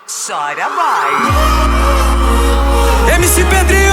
Chora, vai. MC Pedrinho!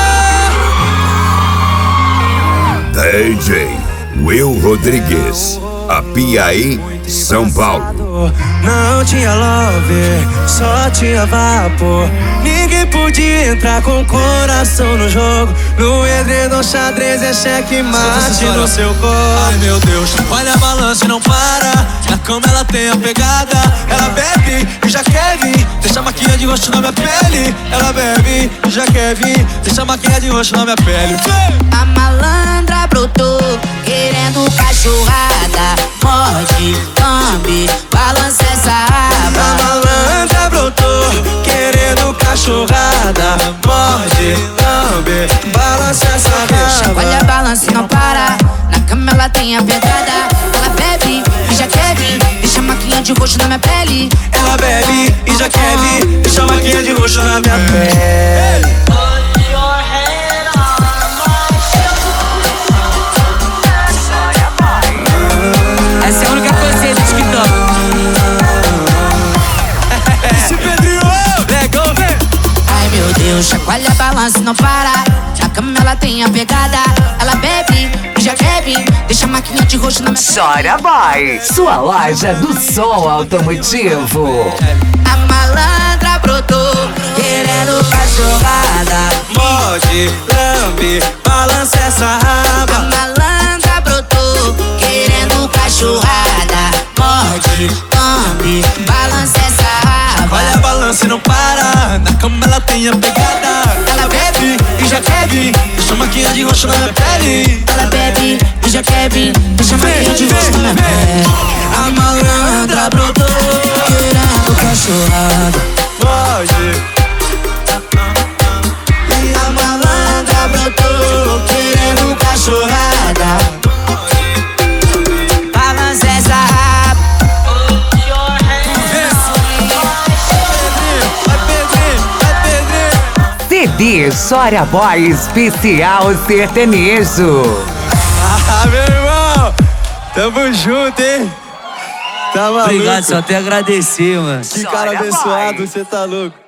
DJ Will Rodrigues, Apiaí, São Paulo. Não tinha love, só tinha vapor. Ninguém podia entrar com o coração no jogo. No edredom xadrez é cheque mate no seu corpo. Ai meu Deus, olha a balança e não para. Na cama ela tem a pegada. Ela bebe e já quer vir. Deixa a maquinha de rosto na minha pele. Ela bebe e já quer vir. Deixa a maquinha de rosto na minha pele. A malandra brotou, querendo cachorrada. Morde, lambe, balança essa aba. A malandra brotou, querendo cachorrada. Morde, lambe, balança essa raba. Olha a balança e não para. Na cama ela tem a pegada. Ela bebe e já quer vir. Deixa a maquinha de roxo na minha pele. Ela bebe e já quer vir. Deixa a maquinha de roxo na minha pele. Essa é a única coisa do TikTok. Esse Pedrinho, legal, vem. Ai meu Deus, chacoalha a balança e não para. Na cama ela tem a pegada. Ela bebe e já quer vir. Deixa a maquinha de roxo na minha pele. Chora, vai. Sua loja do som automotivo. A malandra brotou, querendo cachorrada. Morde, lambe, balança essa A raba. malandra brotou, querendo cachorrada. Morde, lambe, balança essa raba. Olha a balança e não para. Na cama ela tem a pegada. Ela bebe e já quer vir. Deixa a maquinha de roxo na minha pele. Ela bebe e já quer vir. Deixa a maquinha de roxo na minha pele. A malandra brotou, Querendo cachorrada. morde. E a malandra brotou, querendo cachorrada. Balança essa raba. Vai Pedrinho. CD Chora Boy Especial Sertanejo. Ah, meu irmão, tamo junto, hein? Tá maluco? Obrigado, só tenho a agradecer, mano. Que cara Chora, abençoado, vai. você tá louco.